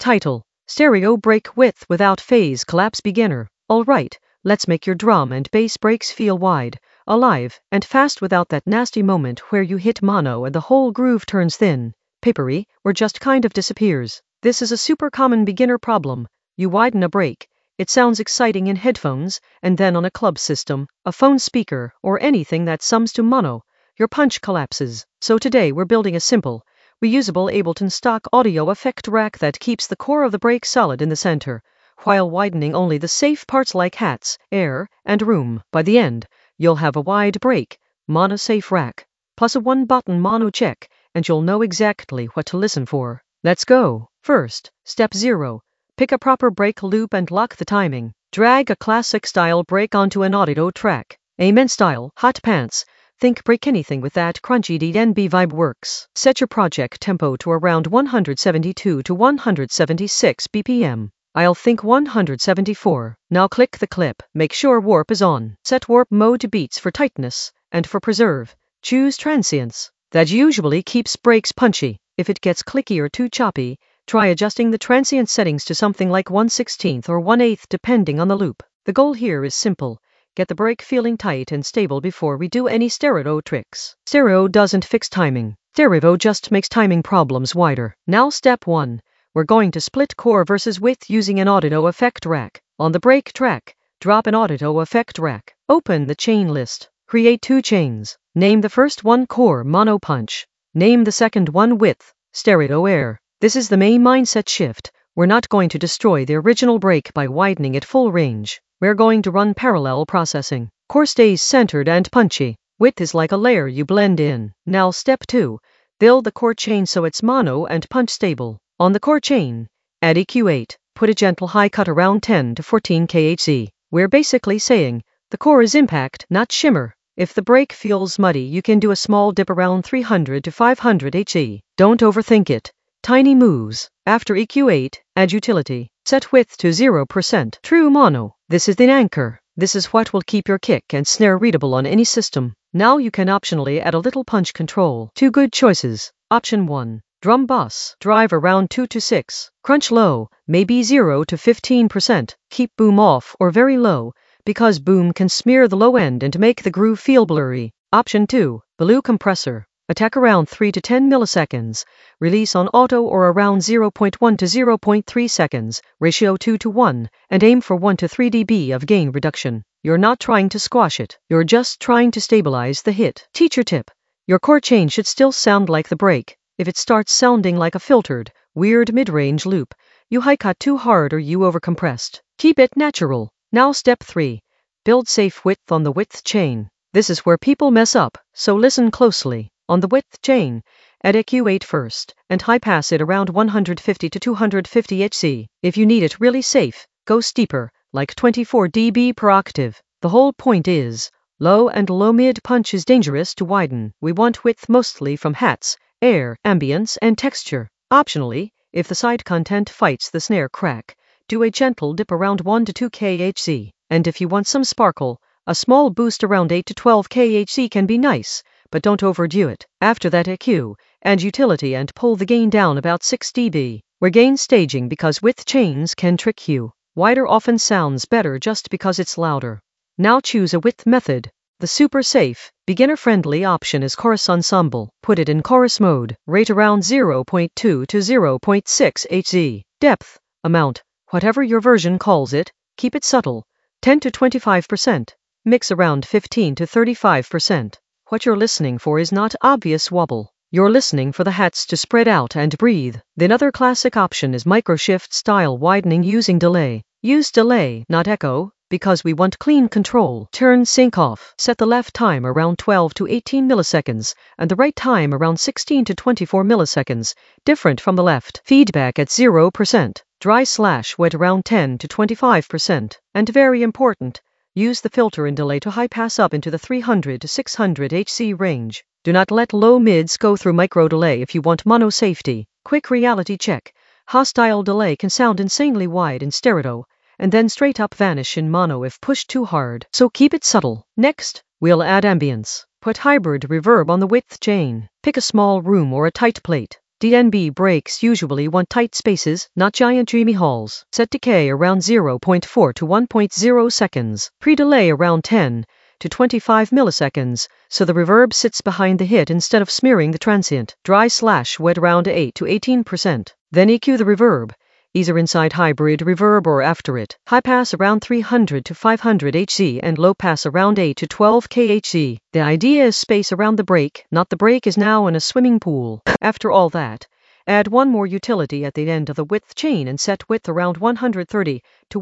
Title: Stereo Brake Width Without Phase Collapse Beginner. Alright, let's make your drum and bass breaks feel wide, alive, and fast without that nasty moment where you hit mono and the whole groove turns thin, papery, or just kind of disappears. This is a super common beginner problem. You widen a break. It sounds exciting in headphones, and then on a club system, a phone speaker, or anything that sums to mono, your punch collapses. So today we're building a simple, reusable Ableton stock audio effect rack that keeps the core of the break solid in the center, while widening only the safe parts like hats, air, and room. By the end, you'll have a wide break, mono-safe rack, plus a one-button mono check, and you'll know exactly what to listen for. Let's go. First, step 0. Pick a proper break loop and lock the timing. Drag a classic-style break onto an audio track. Amen style, hot pants. Think break anything with that crunchy DNB vibe works. Set your project tempo to around 172 to 176 BPM. I'll think 174. Now click the clip. Make sure warp is on. Set warp mode to beats for tightness, and for preserve, choose transients. That usually keeps breaks punchy. If it gets clicky or too choppy, try adjusting the transient settings to something like 1/16 or 1/8 depending on the loop. The goal here is simple. Get the break feeling tight and stable before we do any stereo tricks. Stereo doesn't fix timing. Stereo just makes timing problems wider. Now step 1. We're going to split core versus width using an audio effect rack. On the break track, drop an audio effect rack. Open the chain list. Create 2 chains. Name the first one core mono punch. Name the second one width, stereo air. This is the main mindset shift. We're not going to destroy the original break by widening it full range. We're going to run parallel processing. Core stays centered and punchy. Width is like a layer you blend in. Now step 2. Build the core chain so it's mono and punch stable. On the core chain, add EQ8. Put a gentle high cut around 10 to 14 kHz. We're basically saying, the core is impact, not shimmer. If the break feels muddy, you can do a small dip around 300 to 500 Hz. Don't overthink it. Tiny moves. After EQ8, add utility. Set width to 0%. True mono. This is the anchor. This is what will keep your kick and snare readable on any system. Now you can optionally add a little punch control. 2 good choices. Option 1. Drum bus. Drive around 2 to 6. Crunch low, maybe 0 to 15%. Keep boom off or very low, because boom can smear the low end and make the groove feel blurry. Option 2. Blue compressor. Attack around 3 to 10 milliseconds. Release on auto or around 0.1 to 0.3 seconds, ratio 2 to 1, and aim for 1 to 3 dB of gain reduction. You're not trying to squash it. You're just trying to stabilize the hit. Teacher tip. Your core chain should still sound like the break. If it starts sounding like a filtered, weird mid-range loop, you high-cut too hard or you overcompressed. Keep it natural. Now step 3. Build safe width on the width chain. This is where people mess up, so listen closely. On the width chain, add EQ8 first, and high pass it around 150 to 250 Hz. If you need it really safe, go steeper, like 24 dB per octave. The whole point is, low and low mid punch is dangerous to widen. We want width mostly from hats, air, ambience, and texture. Optionally, if the side content fights the snare crack, do a gentle dip around 1 to 2 kHz. And if you want some sparkle, a small boost around 8 to 12 kHz can be nice, but don't overdo it. After that EQ, add utility and pull the gain down about 6 dB. We're gain staging because width chains can trick you. Wider often sounds better just because it's louder. Now choose a width method. The super safe, beginner-friendly option is chorus ensemble. Put it in chorus mode. Rate around 0.2 to 0.6 Hz. Depth, amount, whatever your version calls it, keep it subtle. 10 to 25%. Mix around 15 to 35%. What you're listening for is not obvious wobble. You're listening for the hats to spread out and breathe. The other classic option is microshift style widening using delay. Use delay, not echo, because we want clean control. Turn sync off. Set the left time around 12 to 18 milliseconds and the right time around 16 to 24 milliseconds, different from the left. Feedback at 0%. Dry/wet around 10 to 25%. And very important, use the filter and delay to high pass up into the 300 to 600 Hz range. Do not let low mids go through micro delay if you want mono safety. Quick reality check. Hostile delay can sound insanely wide in stereo, and then straight up vanish in mono if pushed too hard. So keep it subtle. Next, we'll add ambience. Put hybrid reverb on the width chain. Pick a small room or a tight plate. DNB brakes usually want tight spaces, not giant dreamy halls. Set decay around 0.4 to 1.0 seconds. Pre-delay around 10 to 25 milliseconds, so the reverb sits behind the hit instead of smearing the transient. Dry/wet around 8 to 18%. Then EQ the reverb, either inside hybrid reverb or after it. High pass around 300 to 500 Hz and low pass around 8 to 12 kHz. The idea is space around the brake, not the brake is now in a swimming pool. After all that, add one more utility at the end of the width chain and set width around 130 to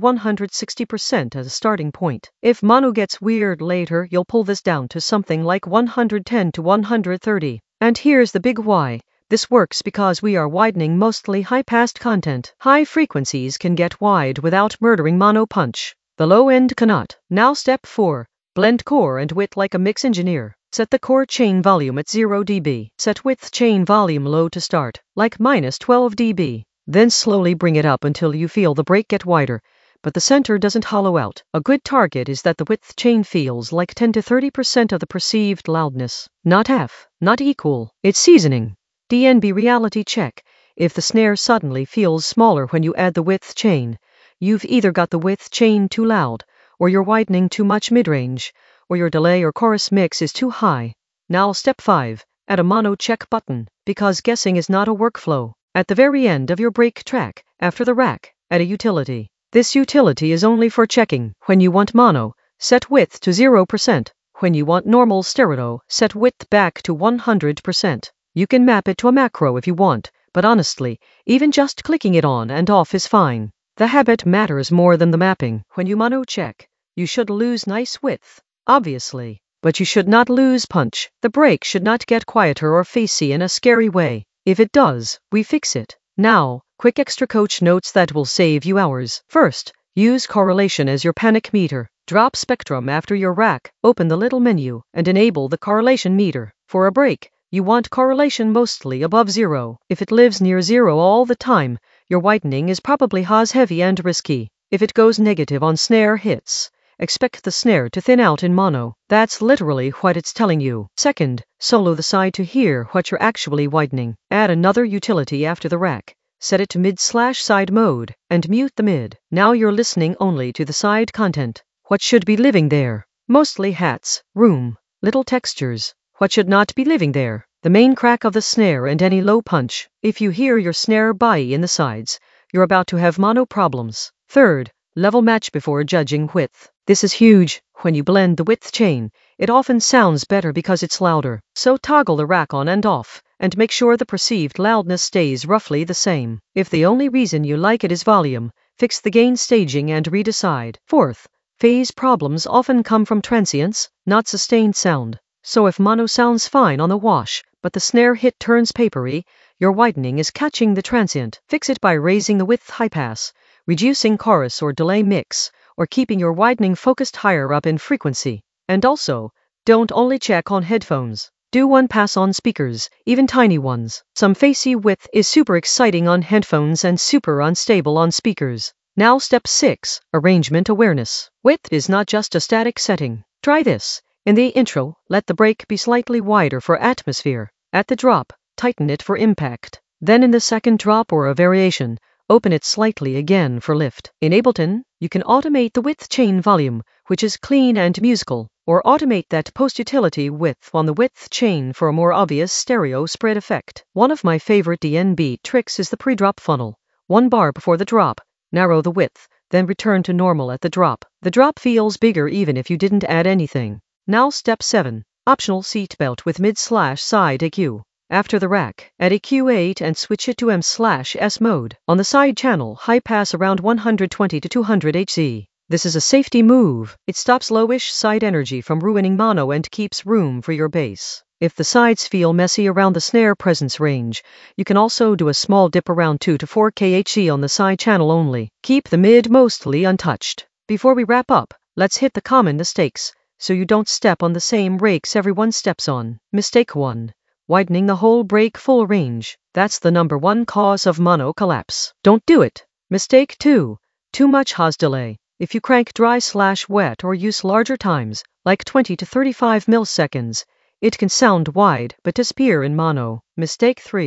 160% as a starting point. If mono gets weird later, you'll pull this down to something like 110 to 130. And here's the big why. This works because we are widening mostly high-passed content. High frequencies can get wide without murdering mono punch. The low end cannot. Now step 4. Blend core and width like a mix engineer. Set the core chain volume at 0 dB. Set width chain volume low to start, like -12 dB. Then slowly bring it up until you feel the break get wider, but the center doesn't hollow out. A good target is that the width chain feels like 10 to 30% of the perceived loudness. Not half, not equal. It's seasoning. DNB reality check. If the snare suddenly feels smaller when you add the width chain, you've either got the width chain too loud, or you're widening too much mid-range, or your delay or chorus mix is too high. Now step 5. Add a mono check button, because guessing is not a workflow. At the very end of your break track, after the rack, add a utility. This utility is only for checking. When you want mono, set width to 0%. When you want normal stereo, set width back to 100%. You can map it to a macro if you want, but honestly, even just clicking it on and off is fine. The habit matters more than the mapping. When you mono check, you should lose nice width, obviously, but you should not lose punch. The break should not get quieter or facey in a scary way. If it does, we fix it. Now, quick extra coach notes that will save you hours. First, use correlation as your panic meter. Drop spectrum after your rack, open the little menu, and enable the correlation meter. For a break, you want correlation mostly above 0. If it lives near 0 all the time, your widening is probably Haas heavy and risky. If it goes negative on snare hits, expect the snare to thin out in mono. That's literally what it's telling you. Second, solo the side to hear what you're actually widening. Add another utility after the rack. Set it to mid/side mode, and mute the mid. Now you're listening only to the side content. What should be living there? Mostly hats, room, little textures. What should not be living there? The main crack of the snare and any low punch. If you hear your snare body in the sides, you're about to have mono problems. Third, level match before judging width. This is huge. When you blend the width chain, it often sounds better because it's louder. So toggle the rack on and off, and make sure the perceived loudness stays roughly the same. If the only reason you like it is volume, fix the gain staging and redecide. Fourth, phase problems often come from transients, not sustained sound. So if mono sounds fine on the wash, but the snare hit turns papery, your widening is catching the transient. Fix it by raising the width high pass, reducing chorus or delay mix, or keeping your widening focused higher up in frequency. And also, don't only check on headphones. Do one pass on speakers, even tiny ones. Some facey width is super exciting on headphones and super unstable on speakers. Now step 6, arrangement awareness. Width is not just a static setting. Try this. In the intro, let the break be slightly wider for atmosphere. At the drop, tighten it for impact. Then in the second drop or a variation, open it slightly again for lift. In Ableton, you can automate the width chain volume, which is clean and musical, or automate that post-utility width on the width chain for a more obvious stereo spread effect. One of my favorite DNB tricks is the pre-drop funnel. 1 bar before the drop, narrow the width, then return to normal at the drop. The drop feels bigger even if you didn't add anything. Now step 7, optional seatbelt with mid/side EQ. After the rack, add EQ 8 and switch it to M/S mode. On the side channel, high pass around 120 to 200 Hz. This is a safety move. It stops lowish side energy from ruining mono and keeps room for your bass. If the sides feel messy around the snare presence range, you can also do a small dip around 2 to 4 kHz on the side channel only. Keep the mid mostly untouched. Before we wrap up, let's hit the common mistakes, so you don't step on the same rakes everyone steps on. Mistake 1. Widening the whole break full range. That's the number 1 cause of mono collapse. Don't do it. Mistake 2. Too much Haas delay. If you crank dry/wet or use larger times, like 20 to 35 milliseconds, it can sound wide but disappear in mono. Mistake 3.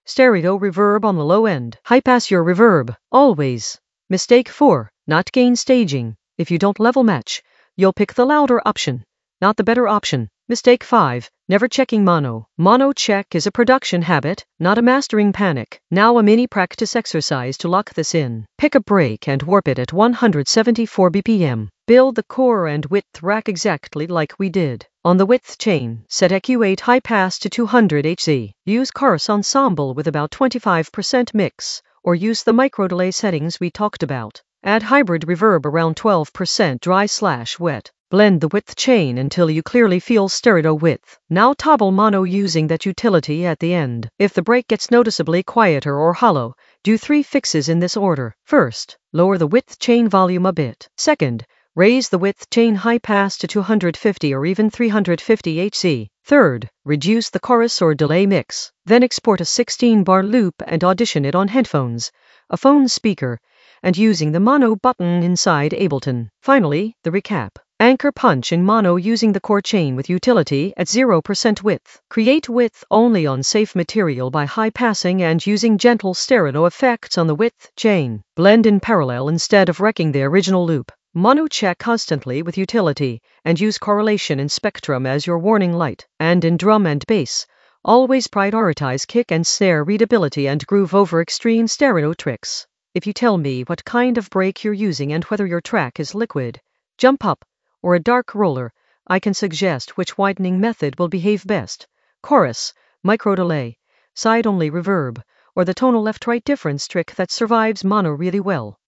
stereo reverb on the low end. High pass your reverb, always. Mistake 4. Not gain staging. If you don't level match, you'll pick the louder option, not the better option. Mistake 5. Never checking mono. Mono check is a production habit, not a mastering panic. Now a mini practice exercise to lock this in. Pick a break and warp it at 174 BPM. Build the core and width rack exactly like we did. On the width chain, set EQ8 high pass to 200 Hz. Use chorus ensemble with about 25% mix, or use the micro delay settings we talked about. Add hybrid reverb around 12% dry/wet. Blend the width chain until you clearly feel stereo width. Now toggle mono using that utility at the end. If the break gets noticeably quieter or hollow, do 3 fixes in this order. First, lower the width chain volume a bit. Second, raise the width chain high pass to 250 or even 350 Hz. Third, reduce the chorus or delay mix. Then export a 16-bar loop and audition it on headphones, a phone speaker, and using the mono button inside Ableton. Finally, the recap. Anchor punch in mono using the core chain with utility at 0% width. Create width only on safe material by high passing and using gentle stereo effects on the width chain. Blend in parallel instead of wrecking the original loop. Mono check constantly with utility and use correlation in Spectrum as your warning light. And in drum and bass, always prioritize kick and snare readability and groove over extreme stereo tricks. If you tell me what kind of break you're using and whether your track is liquid, jump up, or a dark roller, I can suggest which widening method will behave best. Chorus, micro delay, side-only reverb, or the tonal left-right difference trick that survives mono really well.